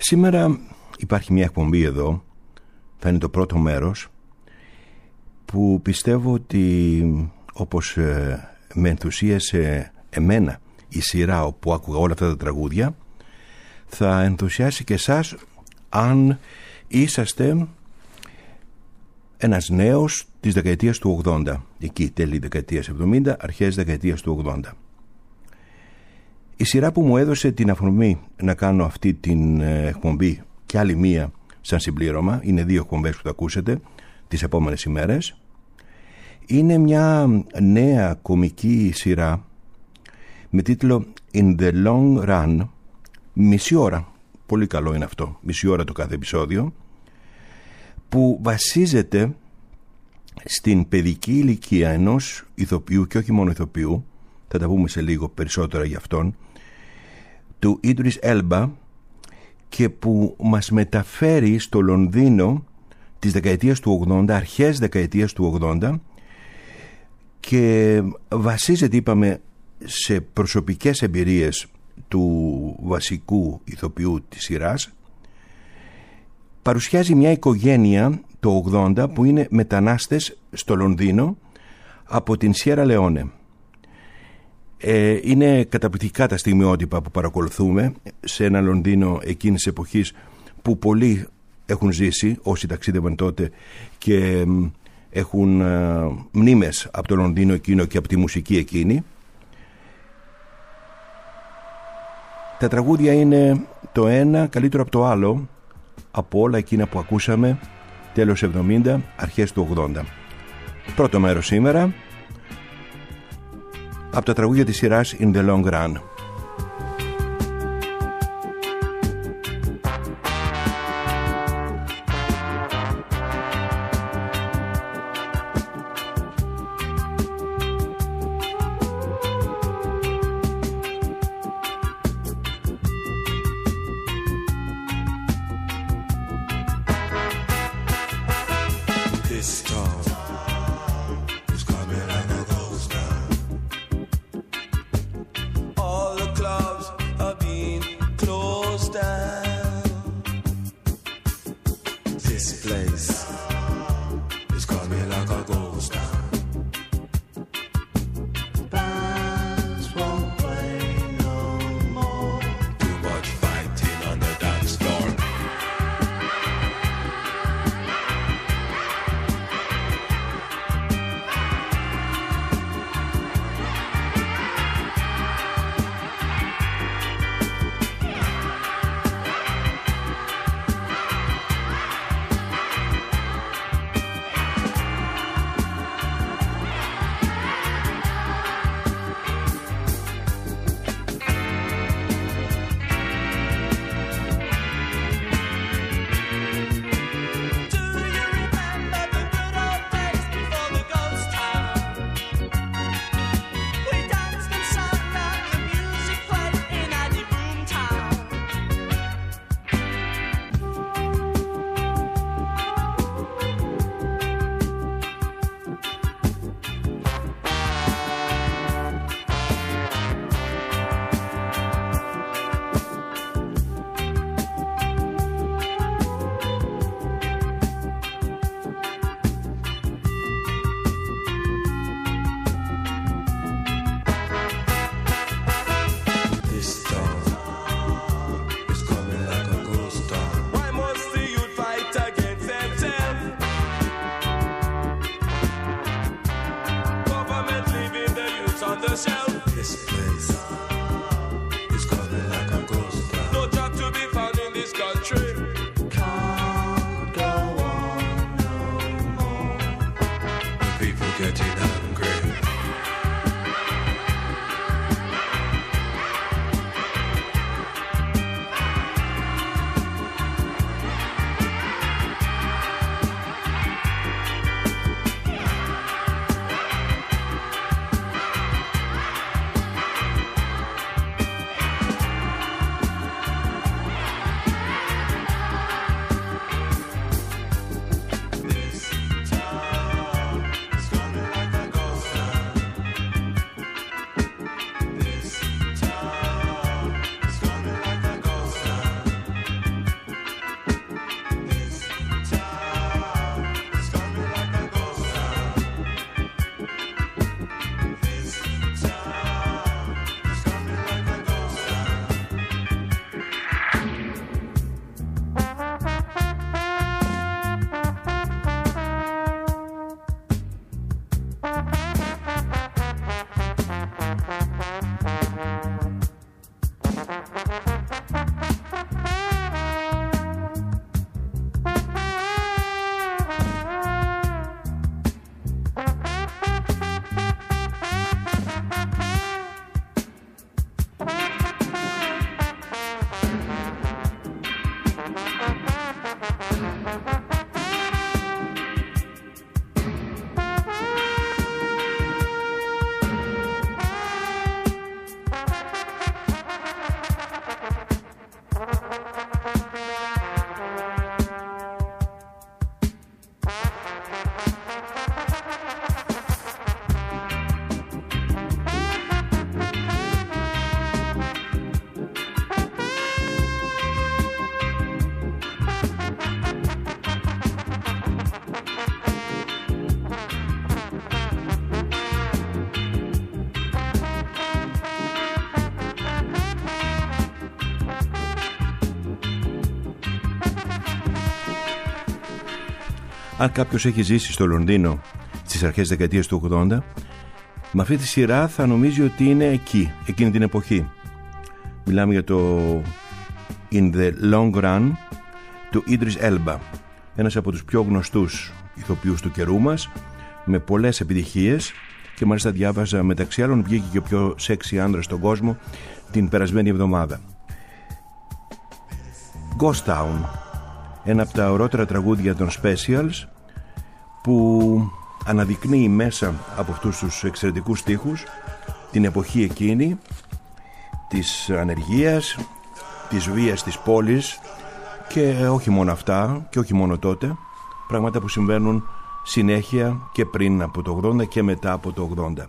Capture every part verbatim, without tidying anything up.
Σήμερα υπάρχει μια εκπομπή εδώ, θα είναι το πρώτο μέρος, που πιστεύω ότι όπως ε, με ενθουσίασε εμένα η σειρά όπου άκουγα όλα αυτά τα τραγούδια, θα ενθουσιάσει και εσάς αν είσαστε ένας νέος της δεκαετίας του ογδόντα, εκεί τέλη δεκαετίας εβδομήντα, αρχές δεκαετίας του ογδόντα. Η σειρά που μου έδωσε την αφορμή να κάνω αυτή την εκπομπή και άλλη μία σαν συμπλήρωμα, είναι δύο εκπομπές που θα ακούσετε τις επόμενες ημέρες, είναι μια νέα κομική σειρά με τίτλο In the Long Run, μισή ώρα, πολύ καλό είναι αυτό, μισή ώρα το κάθε επεισόδιο, που βασίζεται στην παιδική ηλικία ενός ηθοποιού και όχι μόνο ηθοποιού, θα τα πούμε σε λίγο περισσότερα για αυτόν, του Idris Elba, και που μας μεταφέρει στο Λονδίνο της δεκαετίας του ογδόντα, αρχές δεκαετίας του ογδόντα, και βασίζεται, είπαμε, σε προσωπικές εμπειρίες του βασικού ηθοποιού της σειράς. Παρουσιάζει μια οικογένεια το ογδόντα που είναι μετανάστες στο Λονδίνο από την Σιέρα Λεόνε. Ε, είναι καταπληκτικά τα στιγμιότυπα που παρακολουθούμε σε ένα Λονδίνο εκείνης της εποχής που πολλοί έχουν ζήσει, όσοι ταξίδευαν τότε και έχουν ε, μνήμες από το Λονδίνο εκείνο και από τη μουσική εκείνη. Τα τραγούδια είναι το ένα καλύτερο από το άλλο, από όλα εκείνα που ακούσαμε τέλος εβδομήντα, αρχές του ογδόντα. Πρώτο μέρος σήμερα από τα τραγούδια της σειράς In the Long Run. All Αν κάποιος έχει ζήσει στο Λονδίνο στις αρχές της δεκαετίας του ογδόντα, με αυτή τη σειρά θα νομίζει ότι είναι εκεί, εκείνη την εποχή. Μιλάμε για το In the Long Run του Idris Elba, ένας από τους πιο γνωστούς ηθοποιούς του καιρού μας, με πολλές επιτυχίες, και μάλιστα διάβαζα μεταξύ άλλων βγήκε και ο πιο σεξι άντρας στον κόσμο την περασμένη εβδομάδα. Ghost Town, ένα από τα ωραίτερα τραγούδια των Specials, που αναδεικνύει μέσα από αυτούς τους εξαιρετικούς στίχους την εποχή εκείνη της ανεργίας, της βίας της πόλης, και όχι μόνο αυτά και όχι μόνο τότε, πράγματα που συμβαίνουν συνέχεια και πριν από το ογδόντα και μετά από το ογδόντα.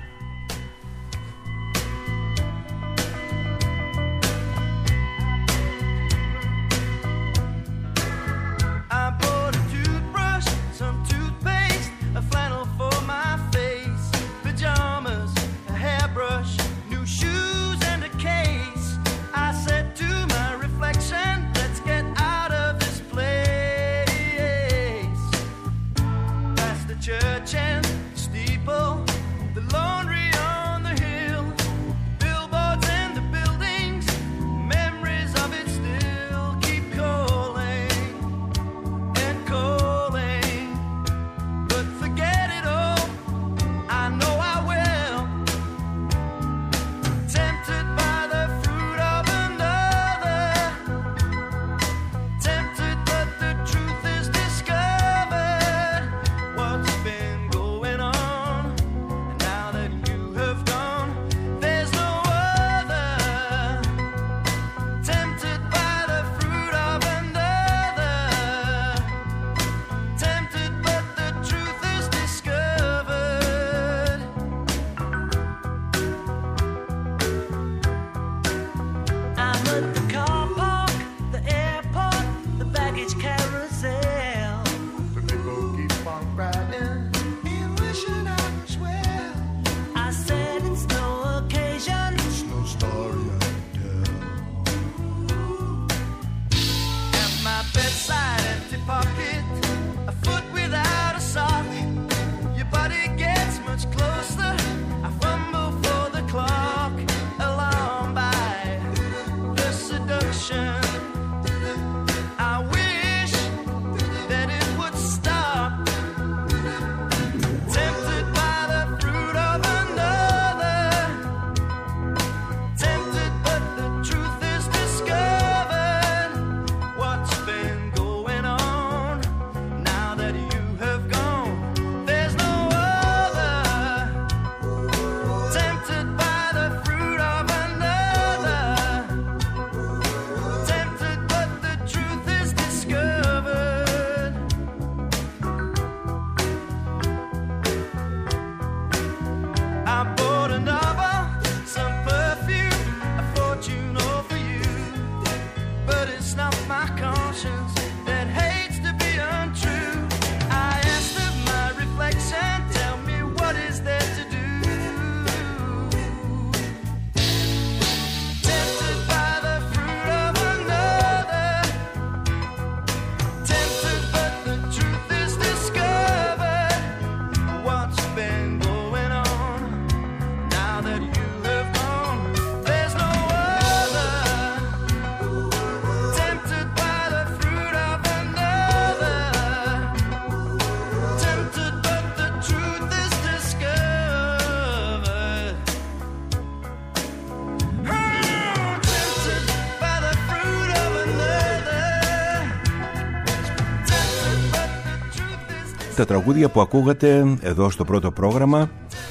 Τα τραγούδια που ακούγατε εδώ στο πρώτο πρόγραμμα,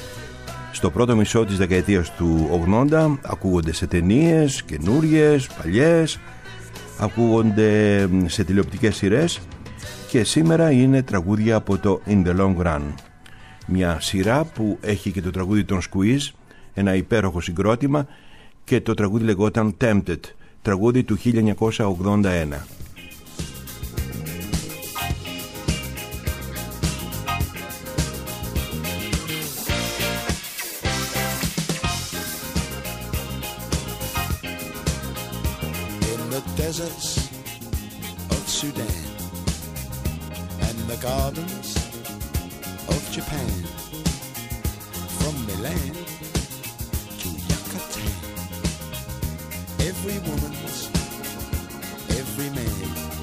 στο πρώτο μισό της δεκαετίας του ογδόντα, ακούγονται σε ταινίες καινούριες, παλιές, ακούγονται σε τηλεοπτικές σειρές, και σήμερα είναι τραγούδια από το In the Long Run, μια σειρά που έχει και το τραγούδι των Squeeze, ένα υπέροχο συγκρότημα, και το τραγούδι λεγόταν Tempted, τραγούδι του χίλια εννιακόσια ογδόντα ένα. Deserts of Sudan and the gardens of Japan, from Milan to Yucatan. Every woman's, every man.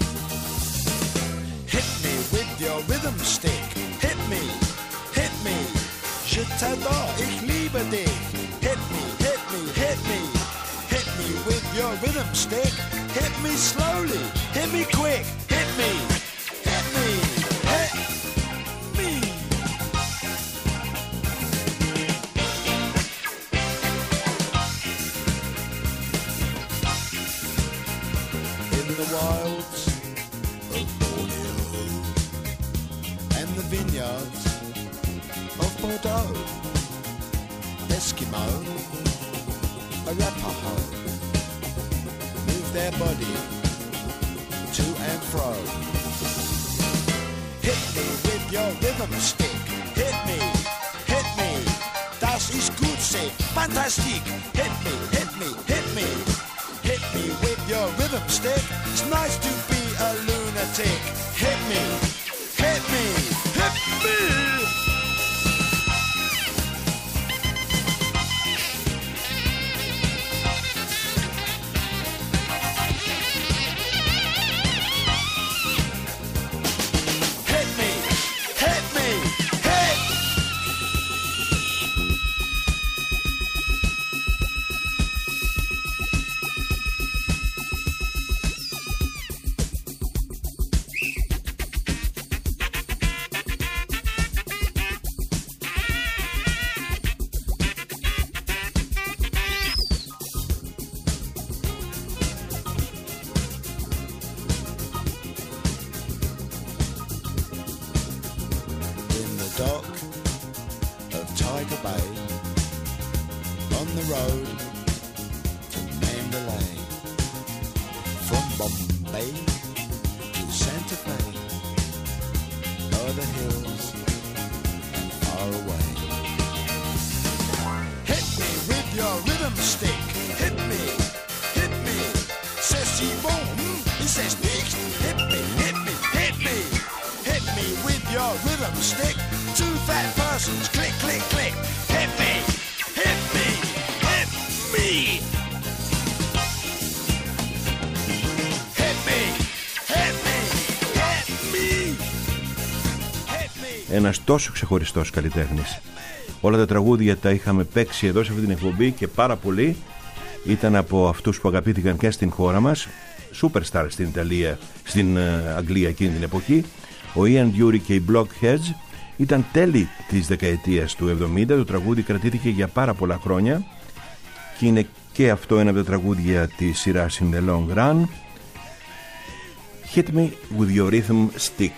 Hit me with your rhythm stick. Hit me, hit me. Je t'adore, ich liebe dich. Hit me, hit me, hit me. Hit me with your rhythm stick. Hit me slowly, hit me quick. Hit me, hit me, hit me. In the wilds of Borneo and the vineyards of Bordeaux, Eskimo, Arapaho, move their body to and fro. Hit me with your rhythm stick. Hit me, hit me. Das ist gut, say, fantastic. Hit me, hit me, hit me. Hit me with your rhythm stick. It's nice to be a lunatic. Hit me, hit me, hit me. Dock of Tiger Bay, on the road to Mandalay, from Bombay to Santa Fe, o'er the hills and far away. Hit me with your rhythm stick. Hit me, hit me. C'est si bon, mm, c'est nicht. Hit me, hit me, hit me. Hit me with your rhythm stick. Two fat persons, click, click, click. Hit me, hit me, hit me. Hit me, hit me, hit me. Hit me. Ένας τόσο ξεχωριστός καλλιτέχνης. Όλα τα τραγούδια τα είχαμε παίξει εδώ σε αυτή την εκπομπή και πάρα πολύ. Ήταν από αυτούς που αγαπήθηκαν και στην χώρα μας. Superstar στην Ιταλία, στην Αγγλία εκείνη την εποχή. Ο Ian Dury και οι Blockheads. Ήταν τέλη της δεκαετίας του εβδομήντα. Το τραγούδι κρατήθηκε για πάρα πολλά χρόνια και είναι και αυτό ένα από τα τραγούδια της σειράς In the Long Run. Hit me with your rhythm stick.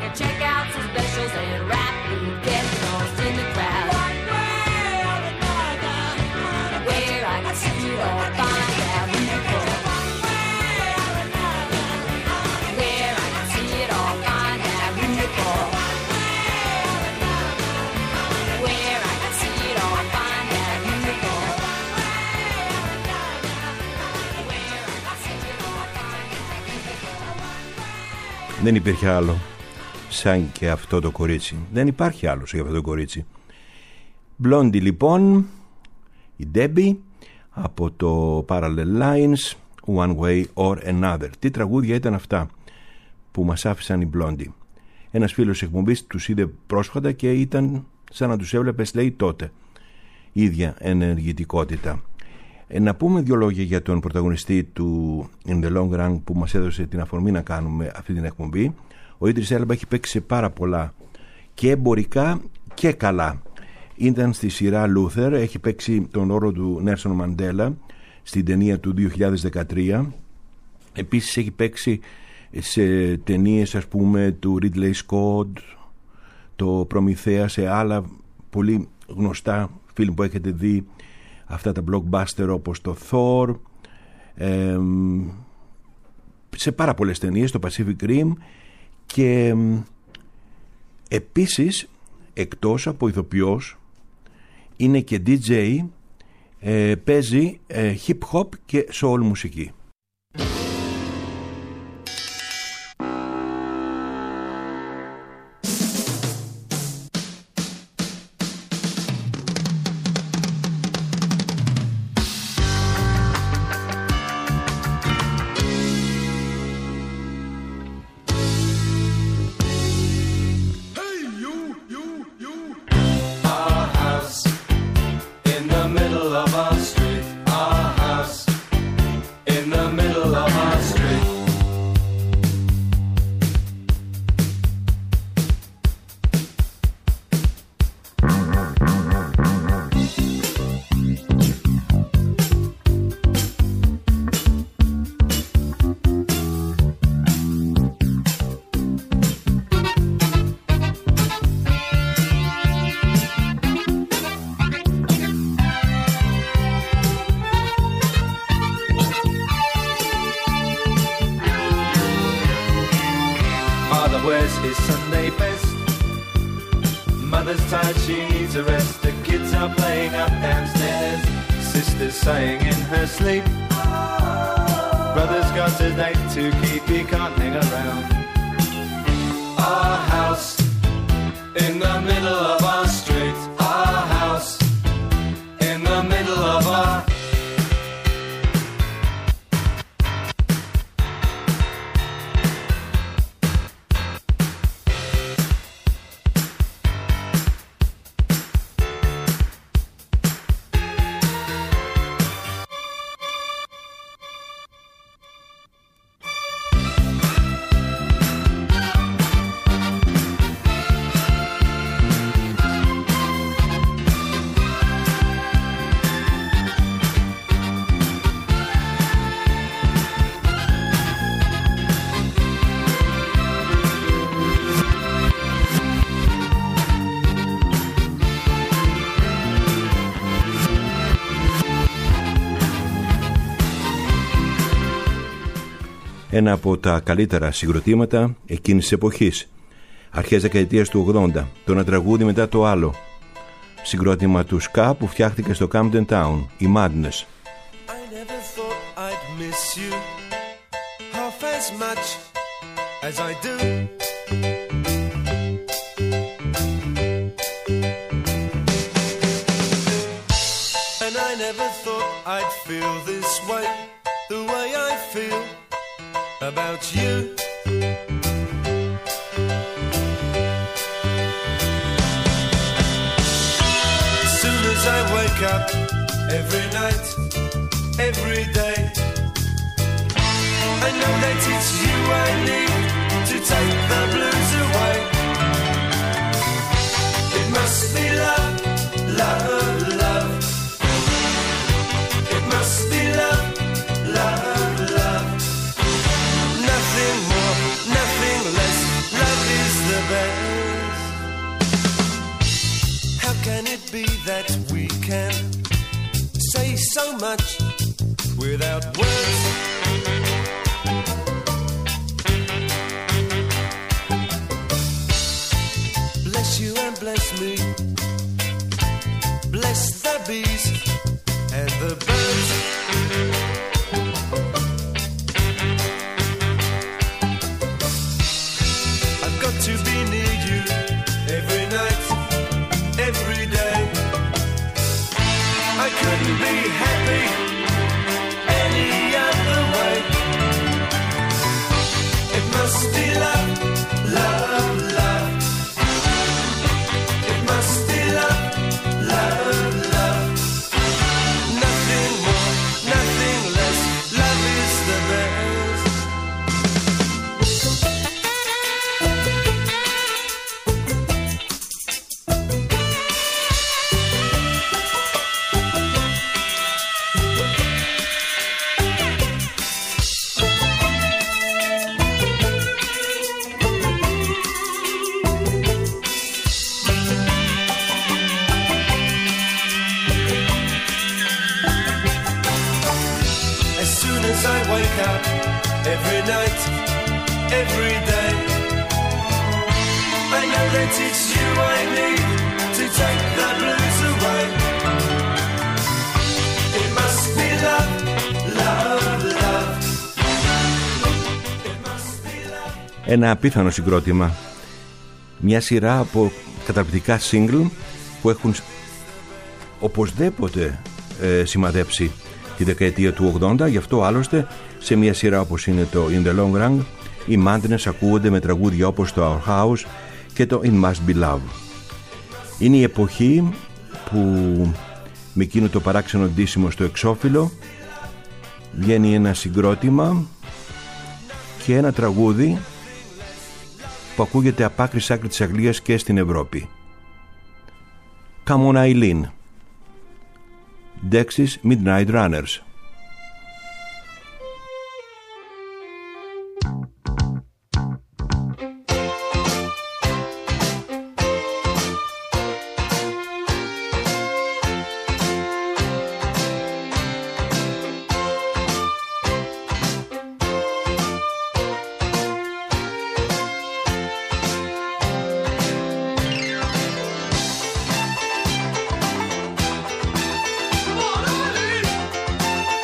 can check out some specials and rap who gets lost in the crowd. One way or another, where I can see it all, find out who you call. One way or another, where I can see it all, find out who you call. One way or another, where I can see it all, find out who you call. One way or another, where I can see it all, find out who you call. Δεν υπήρχε άλλο σαν και αυτό το κορίτσι. Δεν υπάρχει άλλο σαν και αυτό το κορίτσι. Blondie λοιπόν, η Debbie από το Parallel Lines, One Way or Another. Τι τραγούδια ήταν αυτά που μας άφησαν οι Blondie. Ένας φίλος εκπομπής τους είδε πρόσφατα και ήταν σαν να τους έβλεπες, λέει, τότε. Ίδια ενεργητικότητα. Ε, να πούμε δύο λόγια για τον πρωταγωνιστή του In the Long Run που μας έδωσε την αφορμή να κάνουμε αυτή την εκπομπή. Ο Ίντρις Έλμπα έχει παίξει σε πάρα πολλά και εμπορικά και καλά. Ήταν στη σειρά Luther, έχει παίξει τον ρόλο του Νέλσον Μαντέλα στην ταινία του δύο χιλιάδες δεκατρία. Επίσης έχει παίξει σε ταινίες, ας πούμε, του Ridley Scott, το Προμηθέα, σε άλλα πολύ γνωστά φιλμ που έχετε δει, αυτά τα blockbuster όπως το Thor, ε, σε πάρα πολλές ταινίες, το Pacific Rim, και ε, επίσης εκτός από ηθοποιός είναι και ντι τζέι, ε, παίζει ε, hip hop και soul μουσική. Ένα από τα καλύτερα συγκροτήματα εκείνης της εποχής, αρχές δεκαετίας του ογδόντα, το ένα τραγούδι μετά το άλλο. Συγκρότημα του ska που φτιάχτηκε στο Camden Town, η Madness. I never thought I'd miss you half as much as I do. And I never thought I'd feel this way, the way I feel about you. As soon as I wake up every night, every day, I know that it's you I need to take the blues away. It must be love, love, love. It must be love, love, love. Nothing more, nothing less. Love is the much without words. Bless you and bless me. Bless the bees and the birds. I've got to be near you every night, every day. I couldn't be happy any other way. It must be love, love, love. It must be love, love, love. Nothing more, nothing less. Love is the best. As soon as I wake up, every night, every day, I know that it's you I need to take the blues away. It must be love, love, love. It must be love. Ένα απίθανο συγκρότημα. Μια σειρά από καταπληκτικά single που έχουν οπωσδήποτε ε, σημαδέψει τη δεκαετία του ογδόντα. Γι' αυτό άλλωστε σε μια σειρά όπως είναι το In the Long Run οι Madness ακούγονται με τραγούδια όπως το Our House και το It Must Be Love. Είναι η εποχή που με εκείνο το παράξενο ντύσιμο στο εξώφυλλο βγαίνει ένα συγκρότημα και ένα τραγούδι που ακούγεται απ' άκρη σ' άκρη της Αγγλίας και στην Ευρώπη. Come on Eileen, Dexys Midnight Runners. Come on, Eileen!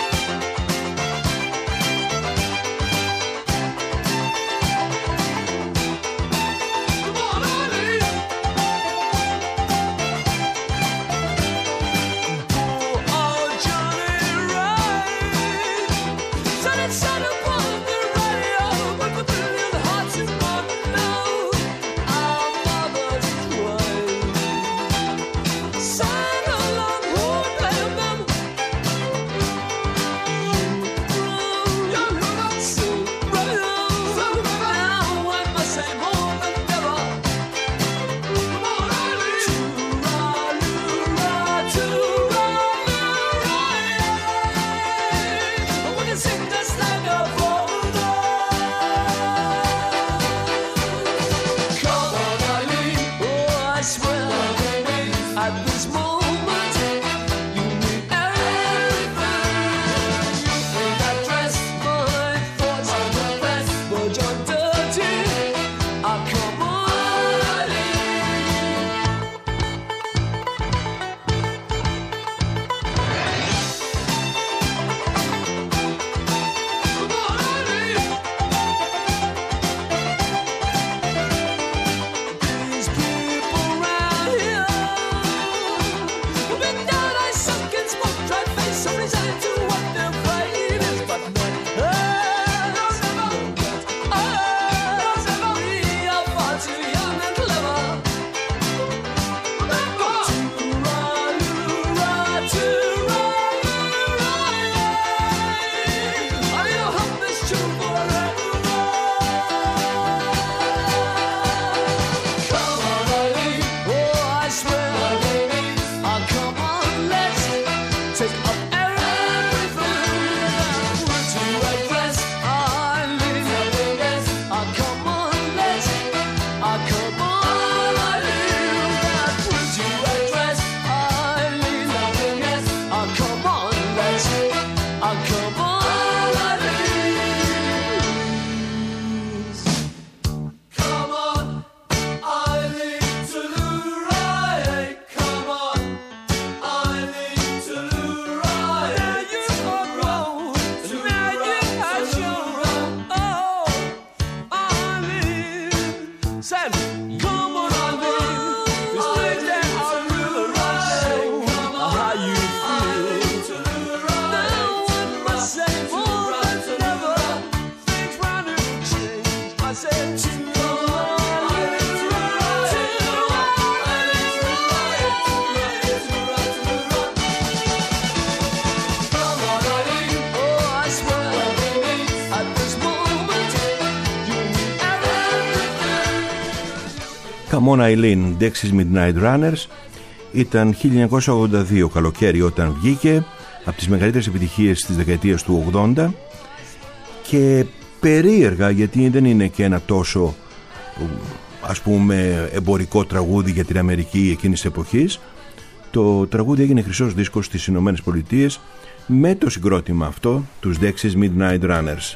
Come on Eileen, Dexys Midnight Runners. Ήταν χίλια εννιακόσια ογδόντα δύο καλοκαίρι όταν βγήκε, από τις μεγαλύτερες επιτυχίες της δεκαετίας του ογδόντα, και περίεργα, γιατί δεν είναι και ένα τόσο, ας πούμε, εμπορικό τραγούδι για την Αμερική εκείνης της εποχής, το τραγούδι έγινε χρυσός δίσκος στις Ηνωμένες Πολιτείες με το συγκρότημα αυτό, τους Dexys Midnight Runners.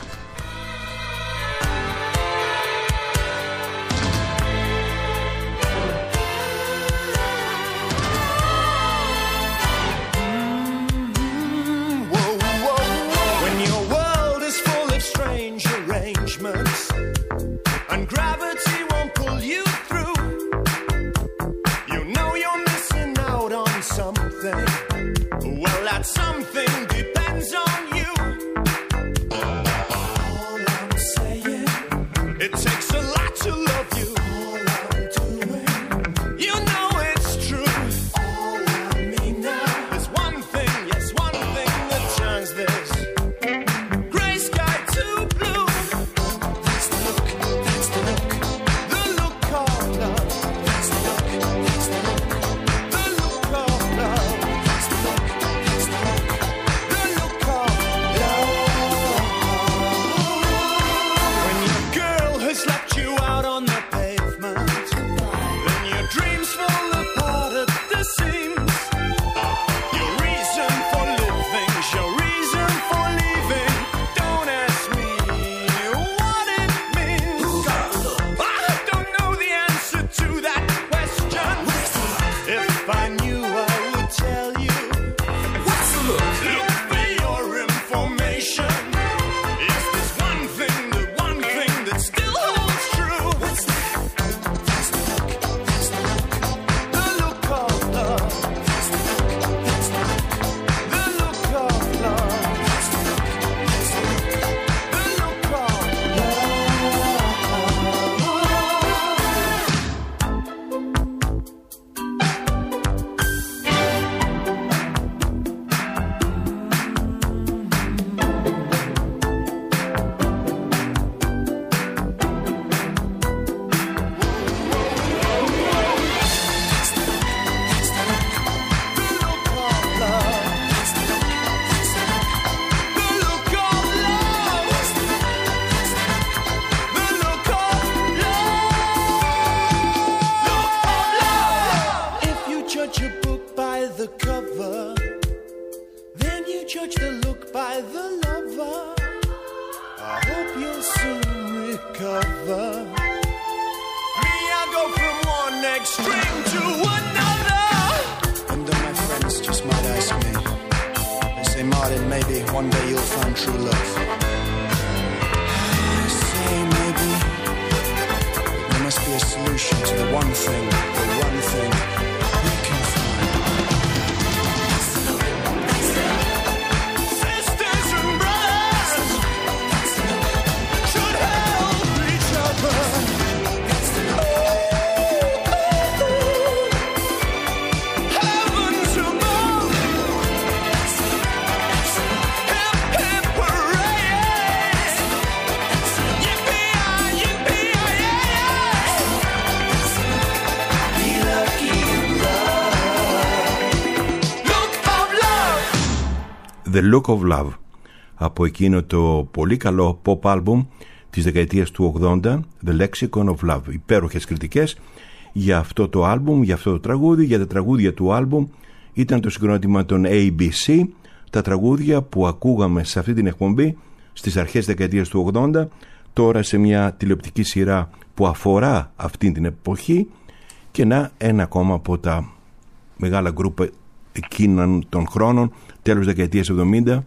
The Look of Love, από εκείνο το πολύ καλό pop album της δεκαετίας του ογδόντα, The Lexicon of Love. Υπέροχες κριτικές για αυτό το album, για αυτό το τραγούδι, για τα τραγούδια του album. Ήταν το συγκρότημα των έι μπι σι, τα τραγούδια που ακούγαμε σε αυτή την εκπομπή στις αρχές δεκαετίας του ογδόντα, τώρα σε μια τηλεοπτική σειρά που αφορά αυτή την εποχή, και να ένα ακόμα από τα μεγάλα γκρουπ εκείνων των χρόνων, τέλος δεκαετίας εβδομήντα.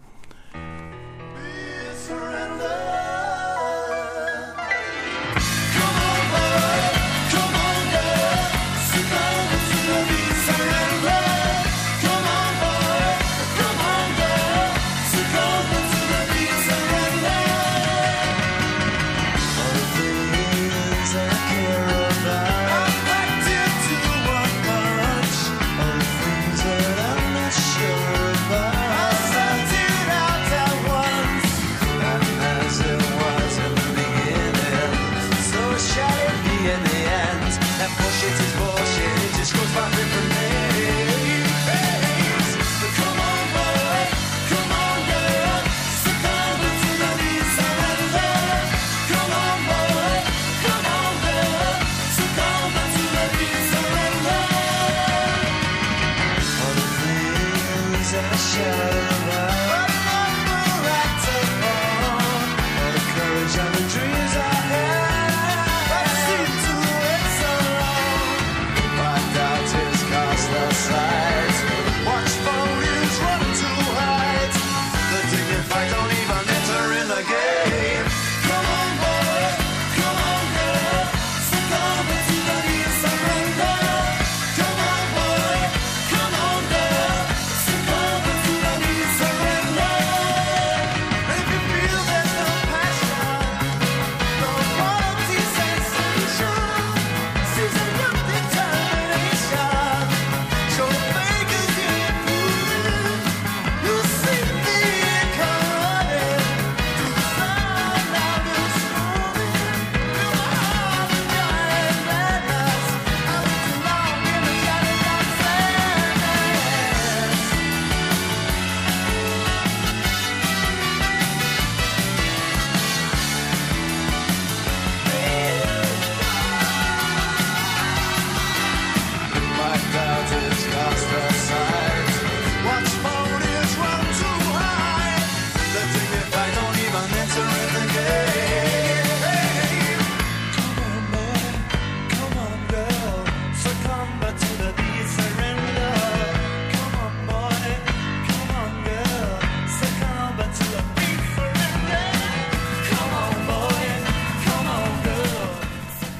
Sure about.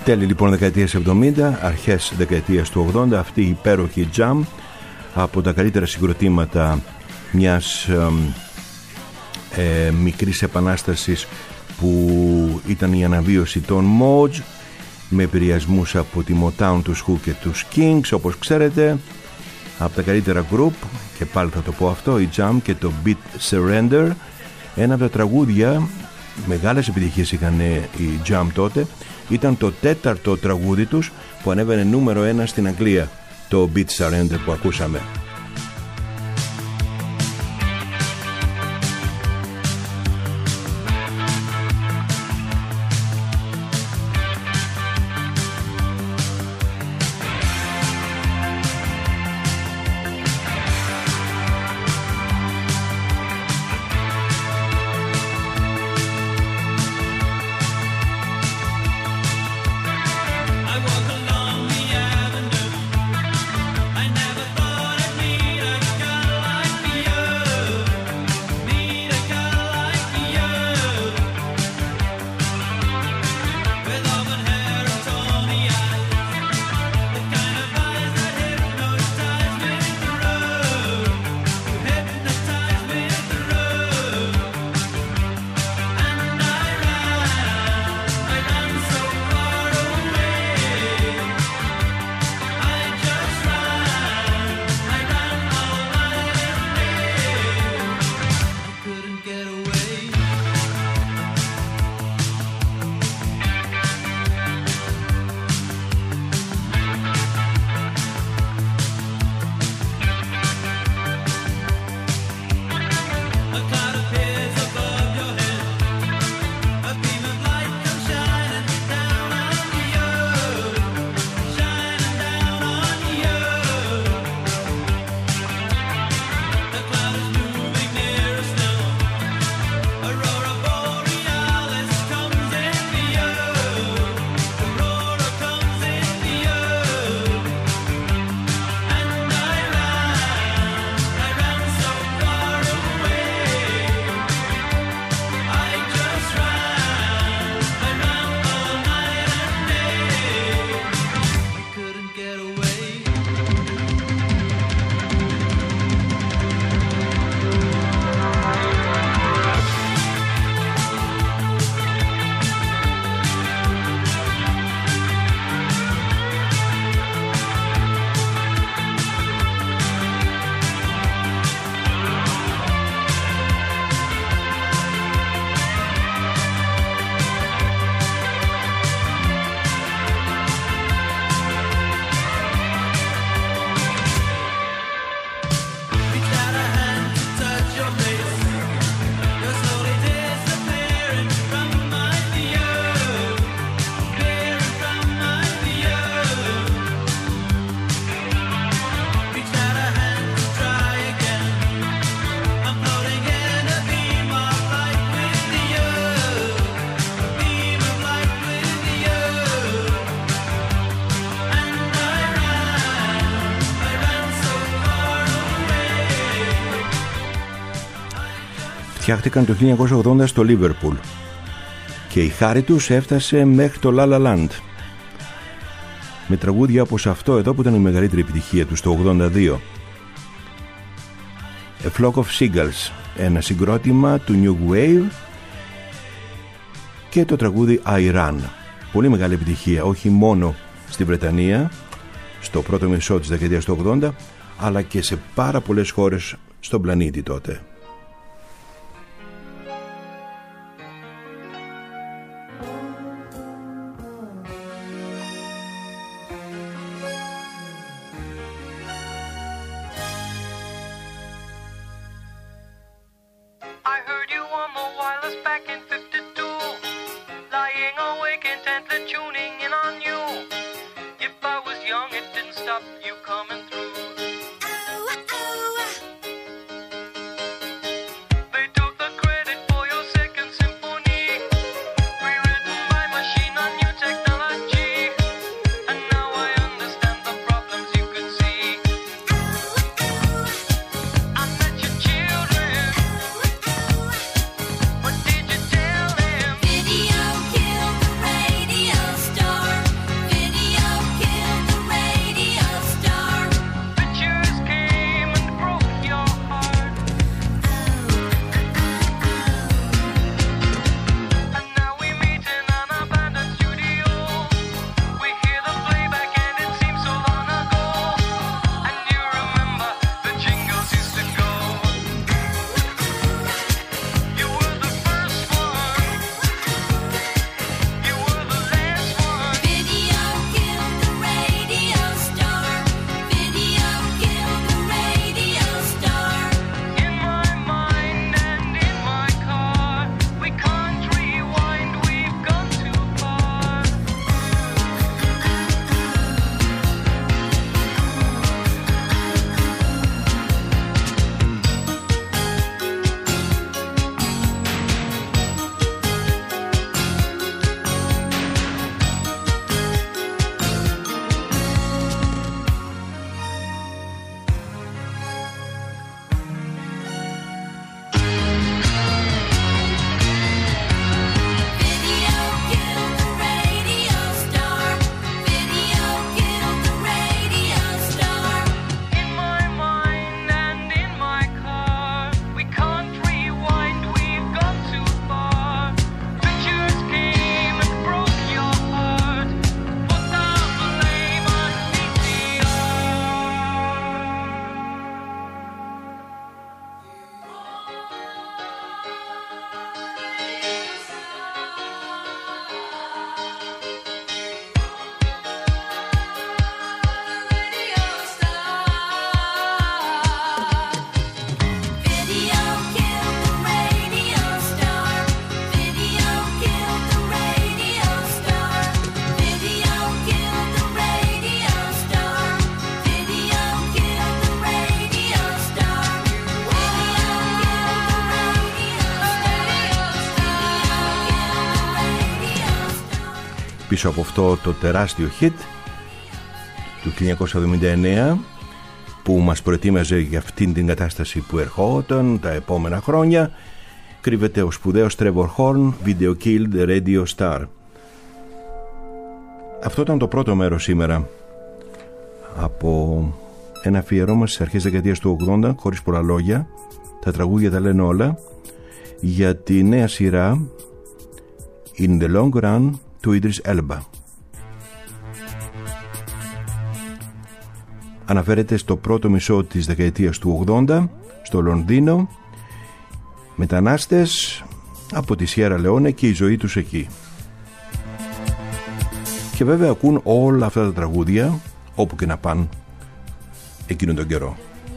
Τέλη λοιπόν δεκαετίας εβδομήντα, αρχές δεκαετίας του ογδόντα, αυτή η υπέροχη jam από τα καλύτερα συγκροτήματα μιας ε, ε, μικρής επανάστασης που ήταν η αναβίωση των Mods, με επηρεασμούς από τη Motown, τους Who και τους Kings, όπως ξέρετε. Από τα καλύτερα group, και πάλι θα το πω αυτό, η Jam και το Beat Surrender, ένα από τα τραγούδια, μεγάλες επιτυχίες είχαν οι Jam τότε, ήταν το τέταρτο τραγούδι τους που ανέβαινε νούμερο ένα στην Αγγλία, το Beat Surrender που ακούσαμε. Φτιάχτηκαν το χίλια εννιακόσια ογδόντα στο Λίβερπουλ και η χάρη τους έφτασε μέχρι το La La Land, με τραγούδια όπως αυτό εδώ που ήταν η μεγαλύτερη επιτυχία τους το ογδόντα δύο, A Flock of Seagulls, ένα συγκρότημα του New Wave, και το τραγούδι I Run, πολύ μεγάλη επιτυχία όχι μόνο στη Βρετανία στο πρώτο μισό της δεκαετίας του ογδόντα, αλλά και σε πάρα πολλές χώρες στον πλανήτη τότε. Video killed the radio star. πίσω από αυτό το τεράστιο hit του χίλια εννιακόσια εβδομήντα εννέα που μας προετοίμαζε για αυτήν την κατάσταση που ερχόταν τα επόμενα χρόνια, κρύβεται ο σπουδαίος Trevor Horn, Video Killed the Radio Star. Αυτό ήταν το πρώτο μέρος σήμερα από ένα αφιερώμα στις αρχές δεκαετίας του ογδόντα, χωρίς πολλά λόγια, τα τραγούδια τα λένε όλα, για τη νέα σειρά In the Long Run του Idris Elba. Αναφέρεται στο πρώτο μισό της δεκαετίας του ογδόντα στο Λονδίνο, μετανάστες από τη Σιέρα Λεόνε και η ζωή τους εκεί. Και βέβαια ακούν όλα αυτά τα τραγούδια όπου και να πάνε εκείνον τον καιρό.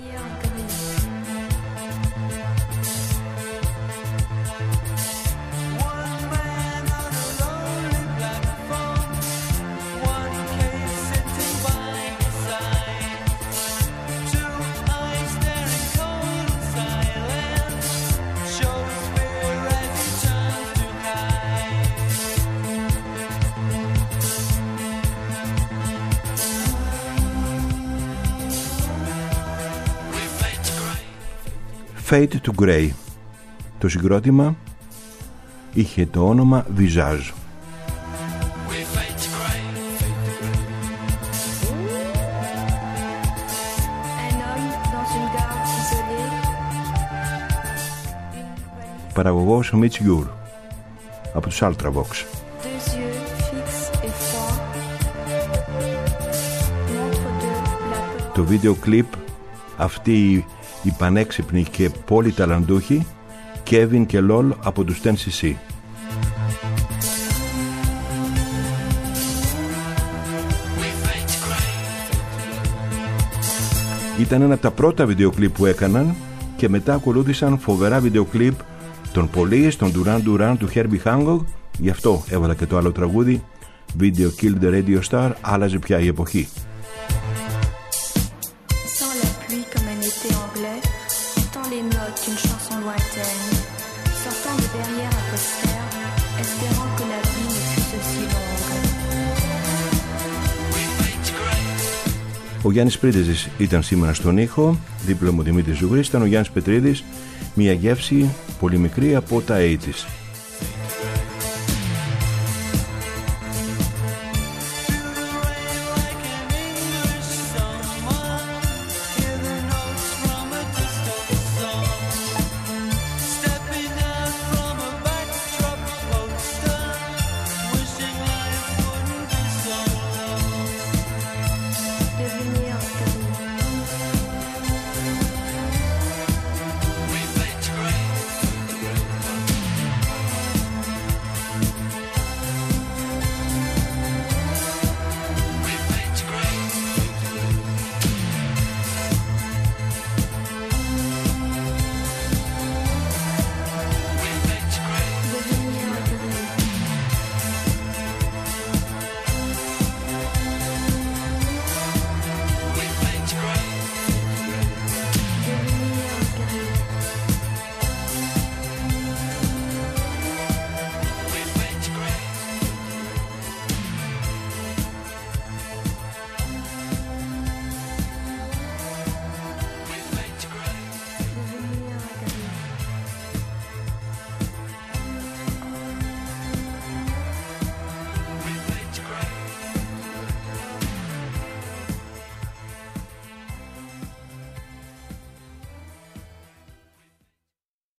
Fade to Grey. Το συγκρότημα είχε το όνομα Visage. Παραγωγός ο Mitch Ure από τους Ultravox. Το βίντεο κλιπ αυτή η πανέξυπνη και πολύ ταλαντούχη Kevin και Lol από τους ten C C. Ήταν ένα από τα πρώτα βίντεο κλιπ που έκαναν και μετά ακολούθησαν φοβερά βίντεο κλιπ των Police, των Duran Duran, του Herbie Hancock. Γι' αυτό έβαλα και το άλλο τραγούδι, Video Killed the Radio Star. Άλλαζε πια η εποχή. Ο Γιάννης Πρίτεζης ήταν σήμερα στον ήχο, δίπλα μου Δημήτρης Ζουγρής, ήταν ο Γιάννης Πετρίδης, μια γεύση πολύ μικρή από τα ογδόντα.